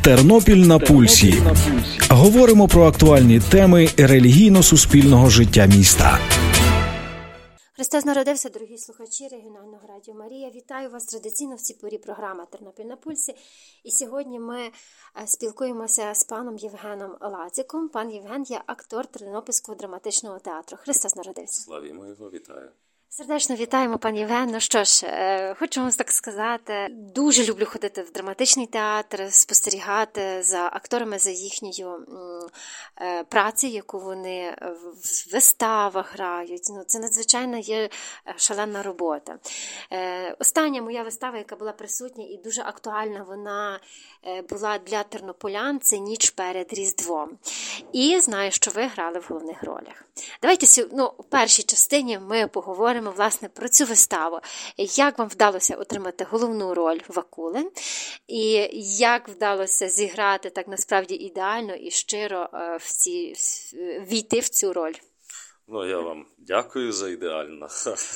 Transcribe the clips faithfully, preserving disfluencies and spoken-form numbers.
Тернопіль на пульсі. Говоримо про актуальні теми релігійно-суспільного життя міста. Христос народився, дорогі слухачі регіонального радіо Марія. Вітаю вас традиційно в цій порі програма «Тернопіль на пульсі». І сьогодні ми спілкуємося з паном Євгеном Лациком. Пан Євген є актор Тернопільського драматичного театру. Христос народився. Славімо його, вітаю. Сердечно вітаємо, пан Євген. Ну що ж, хочу вам так сказати, дуже люблю ходити в драматичний театр, спостерігати за акторами, за їхньою працею, яку вони в виставах грають. Ну, це надзвичайно є шалена робота. Остання моя вистава, яка була присутня і дуже актуальна, вона була для тернополян, це «Ніч перед Різдвом». І знаю, що ви грали в головних ролях. Давайте ну, у першій частині ми поговоримо власне про цю виставу. Як вам вдалося отримати головну роль Вакули, і як вдалося зіграти так насправді ідеально і щиро в ці, війти в цю роль? Ну, я вам дякую за ідеально.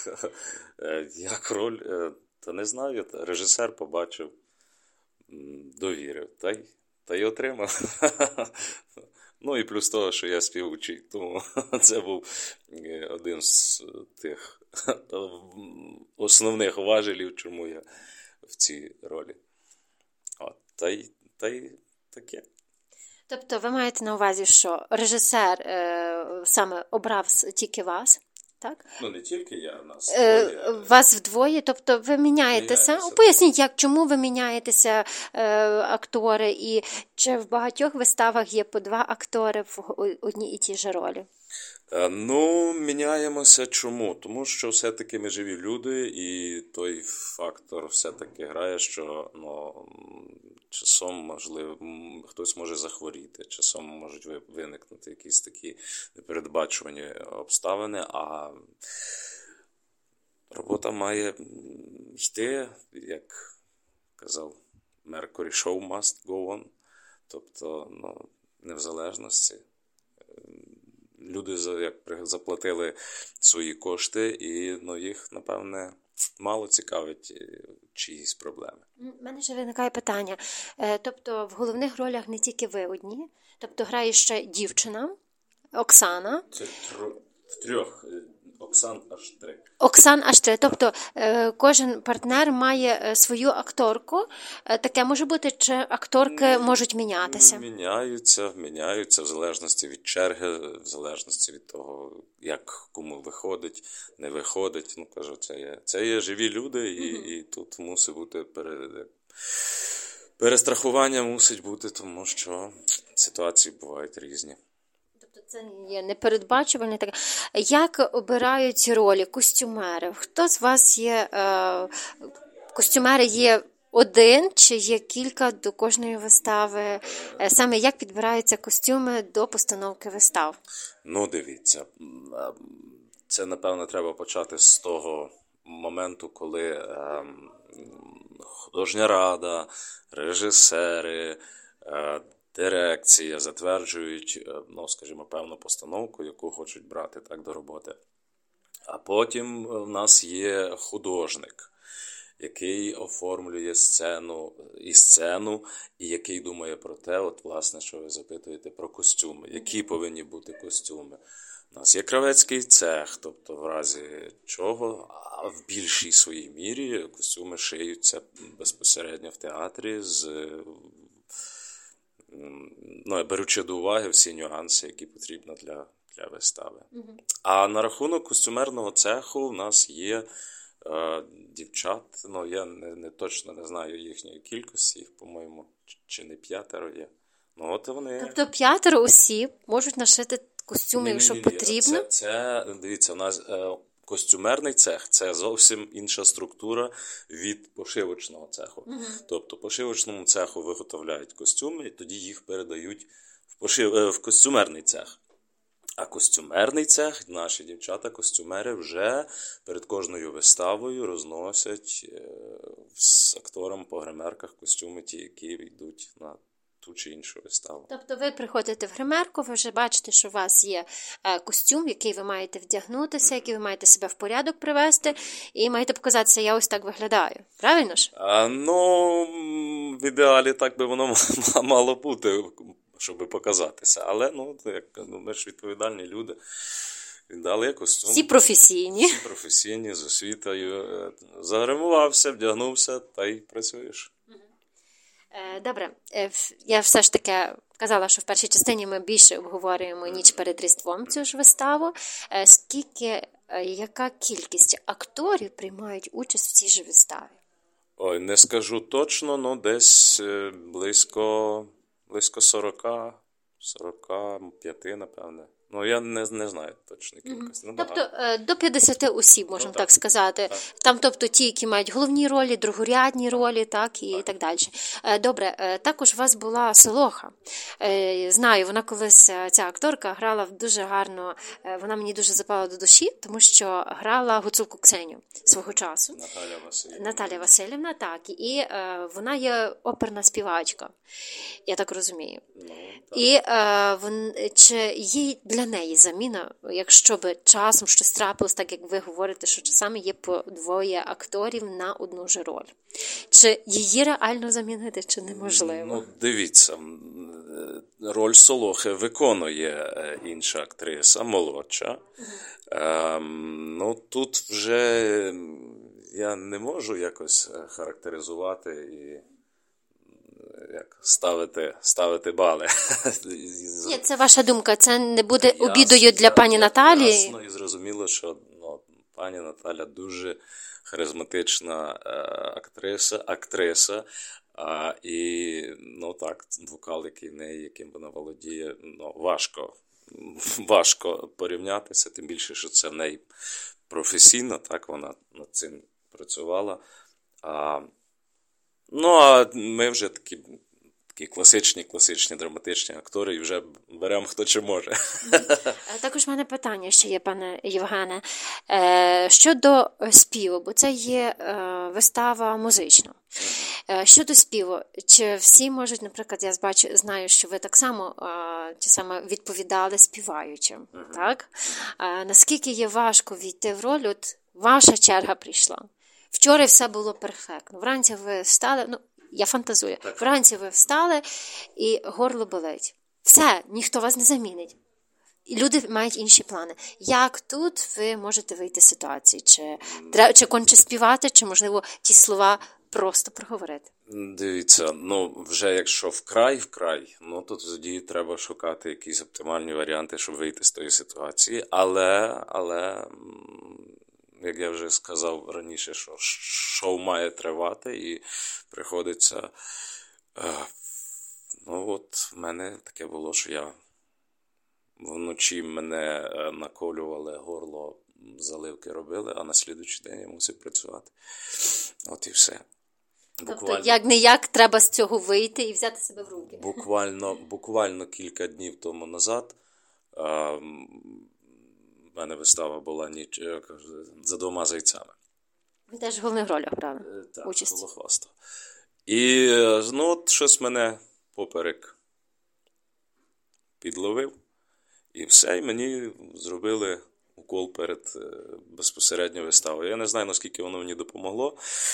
Як роль, та не знаю, режисер побачив, довірив, та й, та й отримав. Ну і плюс того, що я співучий, тому це був один з тих основних важелів, чому я в цій ролі. От, та й, та й таке. Тобто ви маєте на увазі, що режисер е, саме обрав тільки вас, так? Ну не тільки я, нас е, двоє. Вас вдвоє, тобто ви міняєтеся. Міняємося. Поясніть, як, чому ви міняєтеся, е, актори, і чи в багатьох виставах є по два актори в одній і тій же ролі? Ну, міняємося чому? Тому що все-таки ми живі люди, і той фактор все-таки грає, що ну, часом, можливо, хтось може захворіти, часом можуть виникнути якісь такі непередбачувані обставини, а робота має йти, як казав Mercury, show must go on, тобто ну, не в залежності. Люди як заплатили свої кошти, і ну, їх, напевне, мало цікавить чиїсь проблеми. У мене ще виникає питання. Тобто в головних ролях не тільки ви одні, тобто грає ще дівчина, Оксана. Це тр... в трьох. Оксан аж три. Оксан аж три. Тобто кожен партнер має свою акторку. Таке може бути, чи акторки можуть мінятися? Міняються, міняються в залежності від черги, в залежності від того, як кому виходить, не виходить. Ну, кажу, це є, це є живі люди, і, угу. і тут мусить бути пере... перестрахування мусить бути, тому що ситуації бувають різні. Це є непередбачувальне. Так. Як обирають ролі костюмери? Хто з вас є, е, костюмери є один, чи є кілька до кожної вистави? Е, саме як підбираються костюми до постановки вистав? Ну, дивіться, це, напевно, треба почати з того моменту, коли е, художня рада, режисери, е, дирекція затверджують, ну, скажімо, певну постановку, яку хочуть брати так до роботи. А потім в нас є художник, який оформлює сцену і сцену, і який думає про те, от, власне, що ви запитуєте про костюми, які повинні бути костюми. У нас є кравецький цех, тобто в разі чого, а в більшій своїй мірі костюми шиються безпосередньо в театрі з... Ну, беручи до уваги всі нюанси, які потрібні для, для вистави. Угу. А на рахунок костюмерного цеху в нас є е, дівчат, ну, я не, не точно не знаю їхньої кількості, їх, по-моєму, чи не п'ятеро є. Ну, от вони... Тобто п'ятеро осіб можуть нашити костюми, якщо потрібно? Це, це, дивіться, у нас... Е, Костюмерний цех – це зовсім інша структура від пошивочного цеху. Uh-huh. Тобто пошивочному цеху виготовляють костюми, і тоді їх передають в, пошив... в костюмерний цех. А костюмерний цех, наші дівчата-костюмери вже перед кожною виставою розносять з акторам по гримерках костюми ті, які йдуть на ту чи іншу виставу. Тобто ви приходите в гримерку, ви вже бачите, що у вас є костюм, який ви маєте вдягнутися, який ви маєте себе в порядок привести, і маєте показатися, я ось так виглядаю. Правильно ж? А, ну, в ідеалі так би воно мало бути, щоб показатися. Але, ну, як, ну ми ж відповідальні люди. Віддали костюм. Всі професійні. Всі професійні, з освітою. Загримувався, вдягнувся, та й працюєш. Добре, я все ж таки казала, що в першій частині ми більше обговорюємо ніч перед Різдвом цю ж виставу. Скільки, яка кількість акторів приймають участь в цій ж виставі? Ой, не скажу точно, але десь близько, близько сорок, сорок п'ять, напевне. Ну, я не, не знаю точно кількість. Ну, тобто до п'ятдесят осіб, можемо ну, так, так сказати. Так. Там, тобто, ті, які мають головні ролі, другорядні ролі, так, і так, так далі. Добре, також у вас була Солоха. Знаю, вона колись, ця акторка, грала дуже гарно, вона мені дуже запала до душі, тому що грала Гуцулку Ксеню свого часу. Наталя Васильівна. Наталя Васильівна, так. І вона є оперна співачка, я так розумію. Ну, так. І е, вон, чи є для неї заміна, якщо б часом щось трапилось, так як ви говорите, що часами є по двоє акторів на одну ж роль. Чи її реально замінити, чи неможливо? Ну, дивіться, роль Солохи виконує інша актриса, молодша. Угу. Ем, ну, тут вже я не можу якось характеризувати і як ставити, ставити бали. Ні, це ваша думка, це не буде Ясно, обідою для пані Наталії? Ясно і зрозуміло, що ну, пані Наталя дуже харизматична е, актриса, актриса а, і, ну так, вокал, який в неї, яким вона володіє, ну, важко, важко порівнятися, тим більше, що це в неї професійно, так, вона над цим працювала. А, ну, а ми вже такі, такі класичні, класичні драматичні актори і вже беремо хто чи може. Також в мене питання ще є, пане Євгене. Щодо співу, бо це є вистава музична. Щодо співу, чи всі можуть, наприклад, я бачу, знаю, що ви так само, ті саме відповідали співаючим, uh-huh. так? Наскільки є важко війти в роль, от ваша черга прийшла. Вчора все було перфектно. Вранці ви встали, ну, я фантазую. Так. Вранці ви встали і горло болить. Все, ніхто вас не замінить. І люди мають інші плани. Як тут ви можете вийти з ситуації? Чи, чи конче співати, чи, можливо, ті слова просто проговорити? Дивіться, ну, вже якщо вкрай-вкрай, ну, то тоді треба шукати якісь оптимальні варіанти, щоб вийти з тої ситуації. Але, але, як я вже сказав раніше, що шоу має тривати і приходиться... Е, ну, от в мене таке було, що я вночі мене наколювали, горло, заливки робили, а на слідуючий день я мусив працювати. От і все. Буквально, тобто, як-не-як, треба з цього вийти і взяти себе в руки. Буквально, буквально кілька днів тому назад а, в мене вистава була ніч, «За двома зайцями». Ви теж в головних ролях брали так, участь? Так, Голохвастов. І, ну, от щось мене поперек підловив. І все, і мені зробили укол перед безпосередньо виставою. Я не знаю, наскільки воно мені допомогло,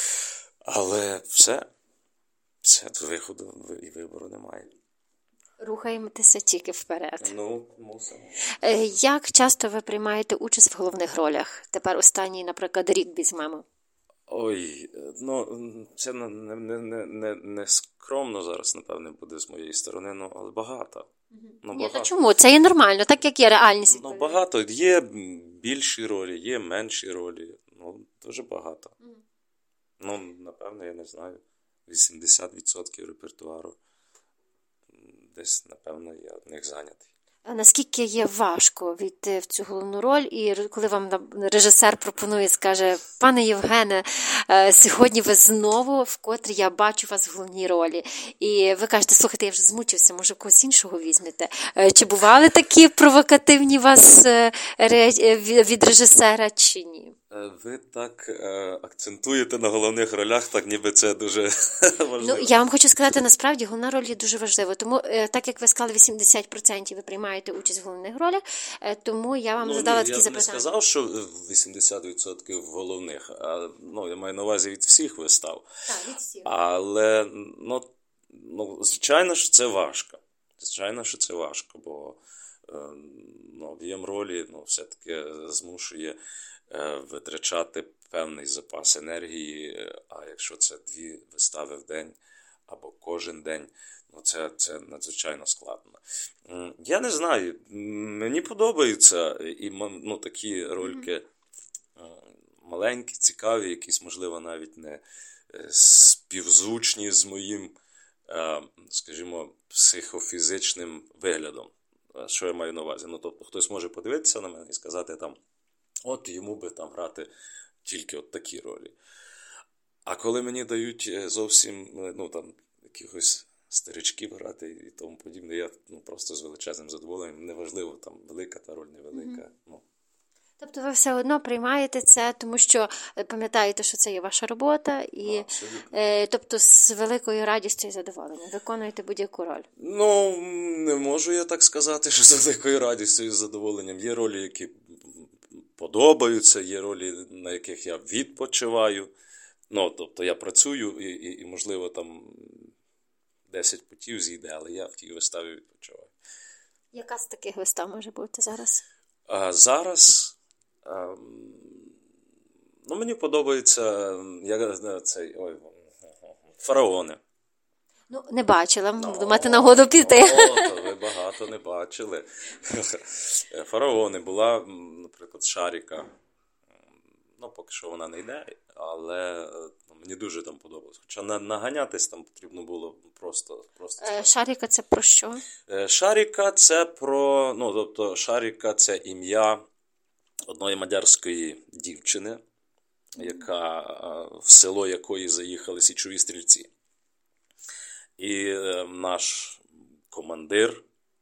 але все, все, виходу і вибору немає. Рухаємося тільки вперед. Ну, мусимо. Як часто ви приймаєте участь в головних ролях? Тепер останній, наприклад, рік візьмемо. Ой, ну, це не, не, не, не, не скромно зараз, напевне, буде з моєї сторони, ну, але багато. Ну, Ні, та чому? Це є нормально, так як є реальність. Ну, багато. Є більші ролі, є менші ролі. Ну, дуже багато. Mm. Ну, напевно, я не знаю, вісімдесят відсотків репертуару десь, напевно, я в них зайнятий. А наскільки є важко війти в цю головну роль, і коли вам режисер пропонує, скаже: пане Євгене, сьогодні ви знову, вкотре я бачу вас в головній ролі. І ви кажете: слухайте, я вже змучився, може когось іншого візьмете. Чи бували такі провокативні вас від режисера, чи ні? Ви так е, акцентуєте на головних ролях, так ніби це дуже важливо. Ну, я вам хочу сказати, насправді, головна роль є дуже важлива. Тому, е, так як ви сказали, вісімдесят відсотків ви приймаєте участь в головних ролях, е, тому я вам ну, задала ні, такі я запитання. Я не сказав, що вісімдесят відсотків головних, а, ну, я маю на увазі від всіх вистав. Так, від всіх. Але, ну, ну, звичайно ж, це важко. Звичайно, що це важко, бо ну, об'єм ролі ну, все-таки змушує е, витрачати певний запас енергії, а якщо це дві вистави в день або кожен день, ну, це, це надзвичайно складно. Я не знаю, мені подобаються і, ну, такі рольки маленькі, цікаві, якісь, можливо, навіть не співзвучні з моїм, скажімо, психофізичним виглядом. Що я маю на увазі? Ну, тобто, хтось може подивитися на мене і сказати, там, от йому би там грати тільки от такі ролі. А коли мені дають зовсім, ну, там, якихось старичків грати і тому подібне, я ну, просто з величезним задоволенням, неважливо, там, велика та роль, невелика, mm-hmm. ну. Тобто ви все одно приймаєте це, тому що пам'ятаєте, що це є ваша робота, і е, тобто з великою радістю і задоволенням виконуєте будь-яку роль? Ну, не можу я так сказати, що з великою радістю і задоволенням. Є ролі, які подобаються, є ролі, на яких я відпочиваю. Ну, тобто я працюю і, і, і можливо, там десять путів зійде, але я в тій виставі відпочиваю. Яка з таких вистав може бути зараз? А зараз... Ну, мені подобається я, цей, ой, «Фараони». Ну, не бачила, буду мати нагоду піти. О, ви багато не бачили. «Фараони» була, наприклад, Шаріка. Ну, поки що вона не йде, але мені дуже там подобалось. Хоча наганятись там потрібно було просто... просто Шаріка – це про що? Шаріка – це про, ну, тобто, Шаріка – це ім'я одної мадярської дівчини, яка, в село якої заїхали січові стрільці. І наш командир,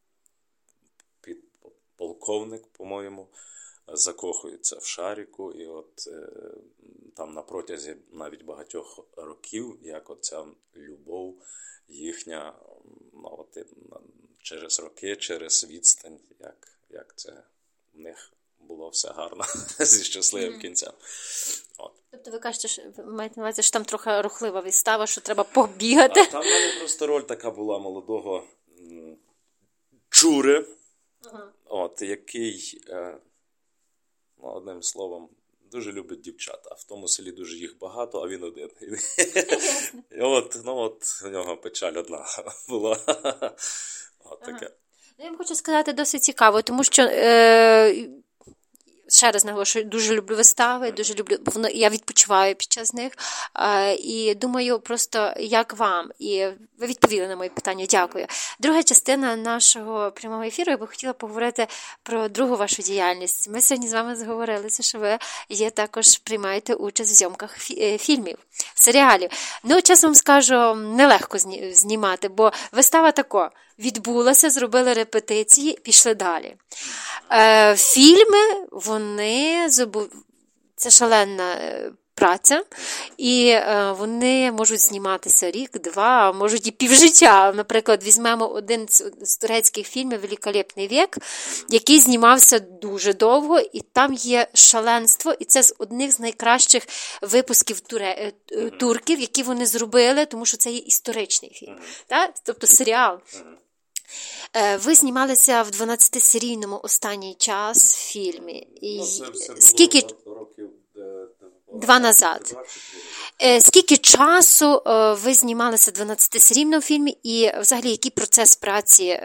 полковник, по-моєму, закохується в Шаріку. І от там на протязі навіть багатьох років, як оця любов їхня, ну, от, через роки, через відстань, як, як це в них було все гарно, зі щасливим mm-hmm. кінцем. От. Тобто ви кажете, що ви маєте на увазі, що там трохи рухлива вистава, що треба побігати? А там в мене просто роль така була молодого м, чури, uh-huh. от, який, е, ну, одним словом, дуже любить дівчат, а в тому селі дуже їх багато, а він один. І от, ну, от, у нього печаль одна була. От таке. Ага. Я вам хочу сказати, досить цікаво, тому що... Е- Ще раз наголошую, дуже люблю вистави, дуже люблю, бо воно, я відпочиваю під час них. А, і думаю просто, як вам. І ви відповіли на моє питання, дякую. Друга частина нашого прямого ефіру, я би хотіла поговорити про другу вашу діяльність. Ми сьогодні з вами зговорилися, що ви є також, приймаєте участь в зйомках фільмів, серіалів. Ну, чесно вам скажу, нелегко знімати, бо вистава тако. Відбулася, зробили репетиції, пішли далі. Е, фільми, вони, це шалена праця, і е, вони можуть зніматися рік, два, можуть і півжиття. Наприклад, візьмемо один з, з турецьких фільмів «Великолепний вік», який знімався дуже довго, і там є шаленство, і це з одних з найкращих випусків туре, турків, які вони зробили, тому що це є історичний фільм. Так? Тобто серіал. Ви знімалися в дванадцятисерійному останній час фільмі. І ну, це все було скільки... років Два назад. Скільки часу ви знімалися в дванадцятисерійному фільмі і взагалі який процес праці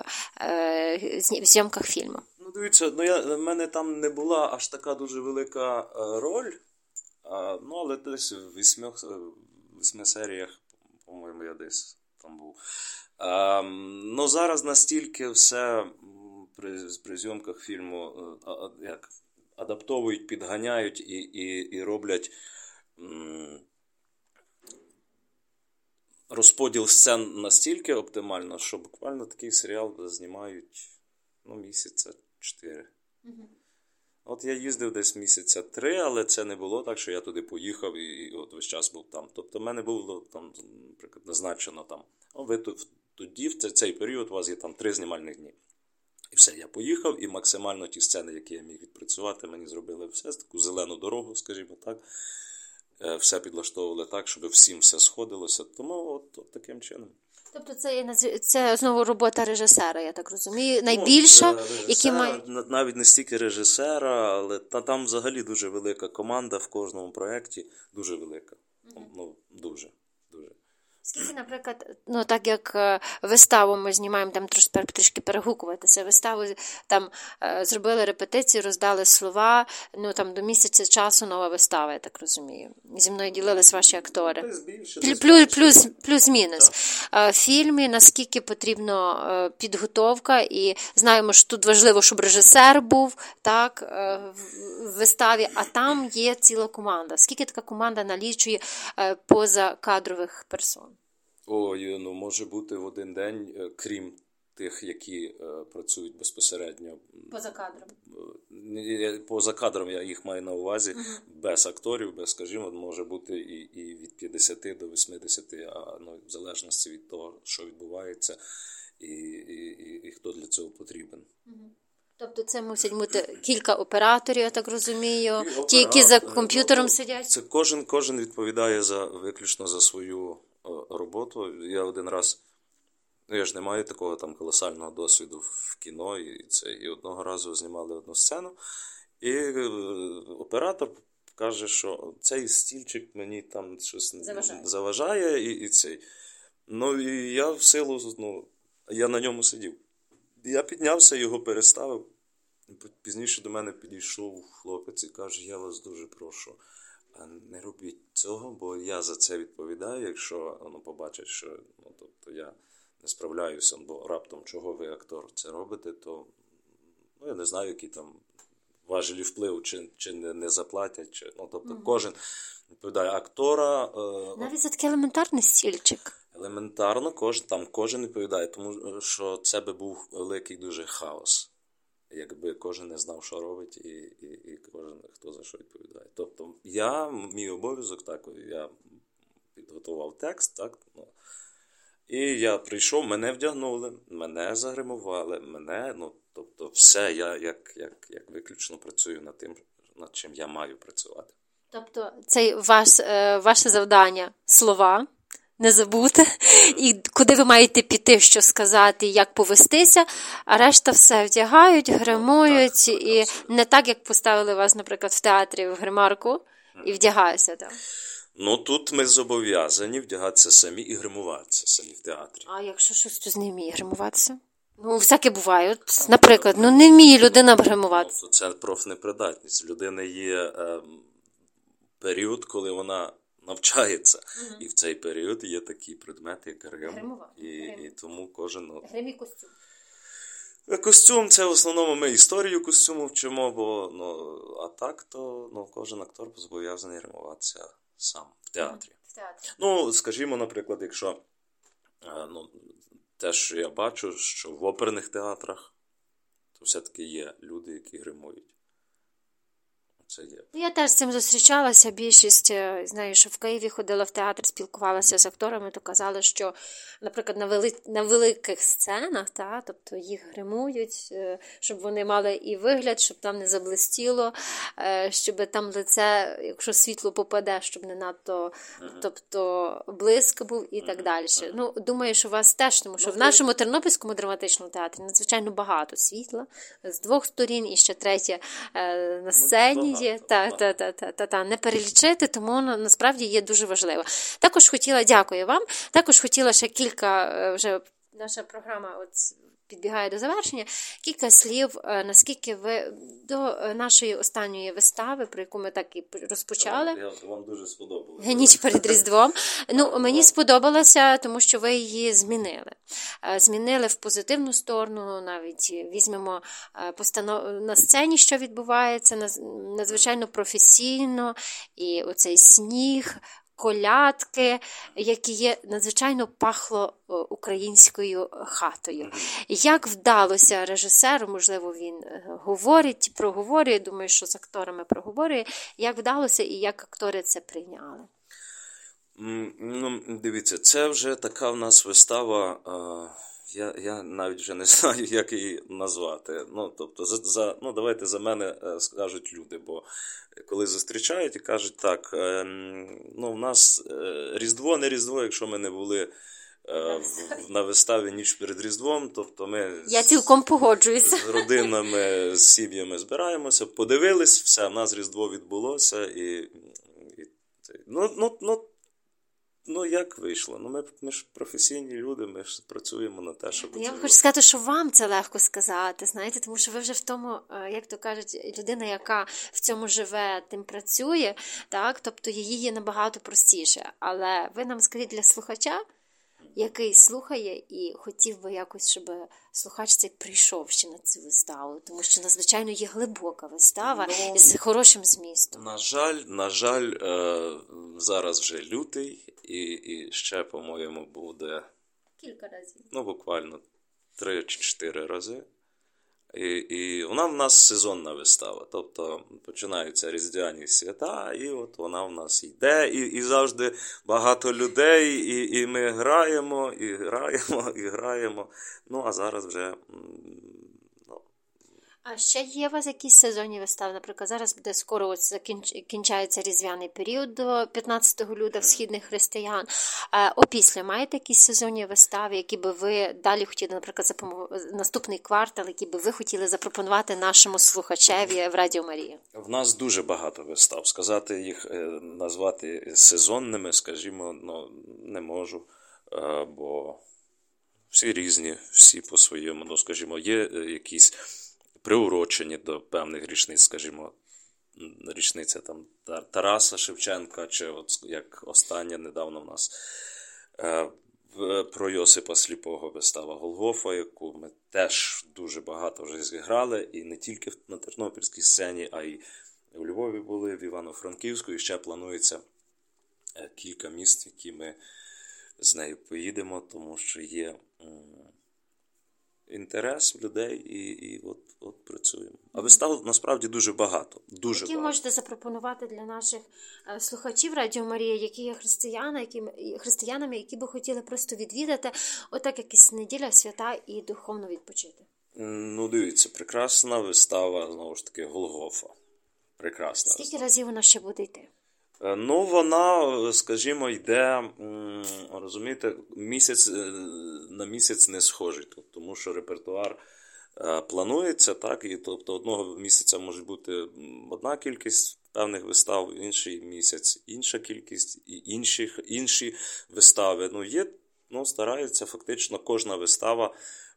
в зйомках фільму? Ну, дивіться, ну, я, в мене там не була аж така дуже велика роль, ну, але десь в вісьми, вісьми серіях, по-моєму, я десь там був. А, ну, зараз настільки все при, при зйомках фільму як, адаптовують, підганяють і, і, і роблять м, розподіл сцен настільки оптимально, що буквально такий серіал знімають ну, місяця чотири. Mm-hmm. От я їздив десь місяця три, але це не було так, що я туди поїхав і, і от весь час був там. Тобто в мене було там, наприклад, назначено там, о, ви тут тоді, в цей період, у вас є там три знімальних дні. І все, я поїхав, і максимально ті сцени, які я міг відпрацювати, мені зробили все, таку зелену дорогу, скажімо так. все підлаштовували так, щоб всім все сходилося. Тому от, от таким чином. Тобто це, є, це знову робота режисера, я так розумію, найбільша, ну, які має... Навіть не стільки режисера, але та, там взагалі дуже велика команда в кожному проєкті, дуже велика. Mm-hmm. Ну, дуже, дуже. Скільки, наприклад, ну так як виставу ми знімаємо, там трошки, трішки перегукуватися, виставу там зробили репетицію, роздали слова, ну там до місяця часу нова вистава, я так розумію. Зі мною ділились ваші актори. Плюс, плюс, плюс, плюс-мінус. В фільмі наскільки потрібна підготовка, і знаємо, що тут важливо, щоб режисер був, так, в виставі, а там є ціла команда. Скільки така команда налічує позакадрових персон? Ой, ну може бути в один день, крім тих, які е, працюють безпосередньо. Поза кадром. Поза кадром я їх маю на увазі, угу. Без акторів, без, скажімо, може бути і, і від п'ятдесяти до вісімдесяти, а ну, в залежності від того, що відбувається, і, і, і, і хто для цього потрібен. Угу. Тобто це мусять бути кілька операторів, я так розумію, ті, які за комп'ютером ну, сидять? Це кожен, кожен відповідає за, виключно за свою роботу. Я один раз, ну я ж не маю такого там колосального досвіду в кіно, і, це, і одного разу знімали одну сцену, і е, оператор каже, що цей стільчик мені там щось заважає, заважає і, і цей. Ну і я в силу, ну, я на ньому сидів. Я піднявся, його переставив. Пізніше до мене підійшов хлопець і каже, я вас дуже прошу, не робіть цього, бо я за це відповідаю, якщо ну, побачать, що ну, тобто, я не справляюся, бо раптом чого ви, актор, це робите, то ну, я не знаю, які там важелі впливу, чи, чи не, не заплатять, чи, ну, тобто угу. Кожен відповідає актора. Е, Навіть за такий елементарний стільчик. Елементарно, кожен, там кожен відповідає, тому що це би був великий дуже хаос. Якби кожен не знав, що робить, і, і, і кожен, хто за що відповідає. Тобто, я, мій обов'язок, так, я підготував текст, так, ну, і я прийшов, мене вдягнули, мене загримували, мене, ну, тобто, все, я як, як, як виключно працюю над тим, над чим я маю працювати. Тобто, це ваш, ваше завдання – слова, не забути, і куди ви маєте піти, що сказати, як повестися, а решта все вдягають, гримують, так, так, і абсолютно. Не так, як поставили вас, наприклад, в театрі в гримарку, і вдягаюся там. Ну, тут ми зобов'язані вдягатися самі і гримуватися самі в театрі. А якщо щось хтось не вміє гримуватися? Ну, всяке буває. От, наприклад, ну не вміє людина гримуватися. Ну, це профнепридатність. У людини є е, період, коли вона навчається. Угу. І в цей період є такі предмети, як грим. І, і тому кожен... Ну, грим і костюм. Костюм – це в основному ми історію костюму вчимо, бо, ну, а так, то ну, кожен актор зобов'язаний гримуватися сам в театрі. В театрі. Ну, скажімо, наприклад, якщо ну, те, що я бачу, що в оперних театрах, то все-таки є люди, які гримують. Це є. Я теж з цим зустрічалася. Більшість, знаю, що в Києві ходила в театр, спілкувалася з акторами, то казали, що, наприклад, на, вели... на великих сценах, та, тобто їх гримують, щоб вони мали і вигляд, щоб там не заблистіло, щоб там лице, якщо світло попаде, щоб не надто, uh-huh. тобто, блиск був і uh-huh. так далі. Uh-huh. Ну, думаю, що у вас теж, тому що uh-huh. в нашому Тернопільському драматичному театрі надзвичайно багато світла, з двох сторін, і ще третє на сцені. Uh-huh. Є, та, та, та, та, та, та, не перелічити, тому насправді є дуже важливо. Також хотіла, дякую вам, також хотіла ще кілька, вже наша програма от підбігає до завершення, кілька слів, наскільки ви до нашої останньої вистави, про яку ми так і розпочали. Я, вам дуже сподобалося. Ніч перед Різдвом. Ну, мені сподобалося, тому що ви її змінили. Змінили в позитивну сторону, навіть візьмемо постанов... на сцені, що відбувається, надзвичайно професійно, і оцей сніг, колядки, які є, надзвичайно пахло українською хатою. Як вдалося режисеру, можливо, він говорить, проговорює, думаю, що з акторами проговорює, як вдалося і як актори це прийняли? Ну, дивіться, це вже така в нас вистава, Я, я навіть вже не знаю, як її назвати. Ну, тобто, за, за, ну, давайте за мене скажуть люди, бо коли зустрічають і кажуть, так, е, ну, в нас е, Різдво, не Різдво, якщо ми не були е, в, на виставі ніч перед Різдвом, тобто ми я цілком погоджуюся. З родинами, з сім'ями збираємося, подивились, все, в нас Різдво відбулося, і, і ну, ну, ну, Ну, як вийшло? Ну, ми, ми ж професійні люди, ми ж працюємо на те, щоб... Я вам хочу сказати, що вам це легко сказати, знаєте, тому що ви вже в тому, як то кажуть, людина, яка в цьому живе, тим працює, так, тобто її є набагато простіше. Але ви нам скажіть для слухача, який слухає і хотів би якось, щоб слухач цей прийшов ще на цю виставу, тому що надзвичайно є глибока вистава ну, із хорошим змістом. На жаль, на жаль, зараз вже лютий, і, і ще, по-моєму, буде... Кілька разів. Ну, буквально три чи чотири рази. І, і вона в нас сезонна вистава, тобто починаються різдвяні свята, і от вона в нас йде, і, і завжди багато людей, і, і ми граємо, і граємо, і граємо. Ну, а зараз вже... Ну. А ще є у вас якісь сезонні вистави? Наприклад, зараз буде скоро ось закінчається різдвяний період до п'ятнадцятого лютого в східних християн. А опісля маєте якісь сезонні вистави, які би ви далі хотіли, наприклад, запом... наступний квартал, які би ви хотіли запропонувати нашому слухачеві в Радіо Марія? В нас дуже багато вистав. Сказати їх, назвати сезонними, скажімо, ну, не можу, бо всі різні, всі по-своєму. Ну, скажімо, є якісь приурочені до певних річниць, скажімо, річниця там Тараса Шевченка, чи от як остання недавно в нас е, про Йосипа Сліпого вистава Голгофа, яку ми теж дуже багато вже зіграли, і не тільки на тернопільській сцені, а й у Львові були, в Івано-Франківську, і ще планується кілька міст, які ми з нею поїдемо, тому що є інтерес людей, і, і от, от працюємо. А вистав насправді дуже багато. Дуже які багато. Можете запропонувати для наших слухачів Радіо Марія, які є християни, які, християнами, які би хотіли просто відвідати, отак якісь неділя, свята і духовно відпочити? Ну, дивіться, прекрасна вистава, знову ж таки, Голгофа. Прекрасна. Скільки вистава. разів вона ще буде йти? Ну, вона, скажімо, йде, розумієте, місяць на місяць не схожий, тому що репертуар планується, так, і тобто одного місяця може бути одна кількість певних вистав, інший місяць інша кількість, і інших, інші вистави. Ну, є, ну, стараються фактично кожна вистава,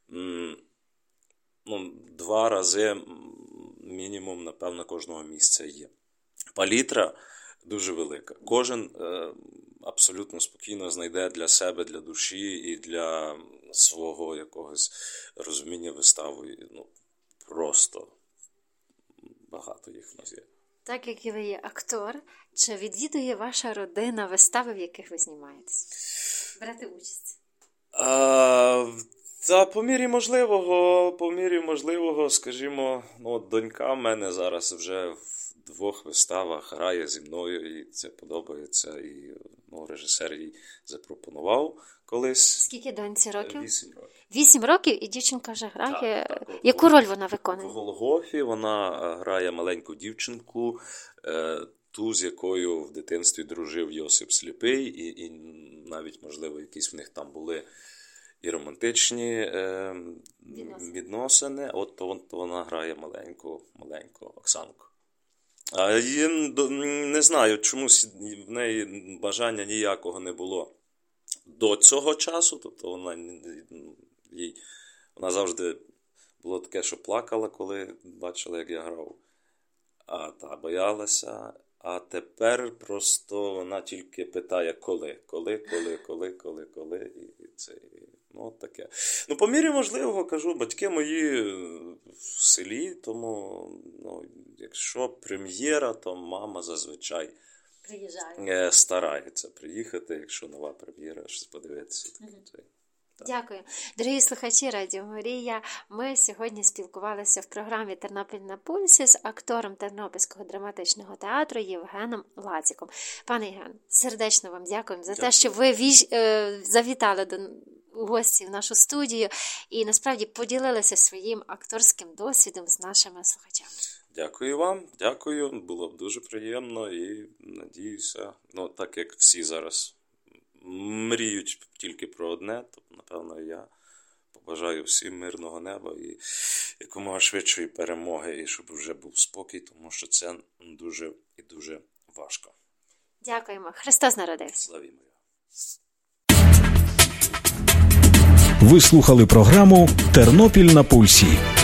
ну, два рази мінімум, напевно, кожного місця є. Палітра дуже велика. Кожен е, абсолютно спокійно знайде для себе, для душі і для свого якогось розуміння вистави. Ну, просто багато їх в нас є. Так як і ви є актор, чи відвідує ваша родина вистави, в яких ви знімаєтесь? Берете участь? А, та по мірі можливого, по мірі можливого, скажімо, ну, донька в мене зараз вже в двох виставах грає зі мною, і це подобається, і ну, режисер їй запропонував колись. Скільки доньці років? Вісім років. Вісім років, і дівчинка вже грає. Так, так, яку роль вона виконує? В Голгофі вона грає маленьку дівчинку, ту, з якою в дитинстві дружив Йосип Сліпий, і, і навіть, можливо, якісь в них там були і романтичні е, відносини. відносини. От, от вона грає маленьку, маленьку Оксанку. А її, не знаю, чомусь в неї бажання ніякого не було до цього часу. Тобто вона, їй, вона завжди було таке, що плакала, коли бачила, як я грав. А та боялася. А тепер просто вона тільки питає, коли, коли, коли, коли, коли, коли. І це, ну, от таке. Ну, по мірі можливого, кажу, батьки мої в селі, тому, ну, якщо прем'єра, то мама зазвичай приїжджає. Старається приїхати, якщо нова прем'єра, щось подивитися. Угу. Дякую. Дорогі слухачі Радіо Марія, ми сьогодні спілкувалися в програмі «Тернопіль на пульсі» з актором Тернопільського драматичного театру Євгеном Лаціком. Пане Євген, сердечно вам дякуємо за Дякую. те, що ви віж... завітали до у гості в нашу студію і насправді поділилися своїм акторським досвідом з нашими слухачами. Дякую вам, дякую, було б дуже приємно і надіюся, ну так як всі зараз мріють тільки про одне, то напевно я побажаю всім мирного неба і якомога швидшої перемоги, і щоб вже був спокій, тому що це дуже і дуже важко. Дякуємо. Христос народився. Славімо його. Ви слухали програму «Тернопіль на пульсі».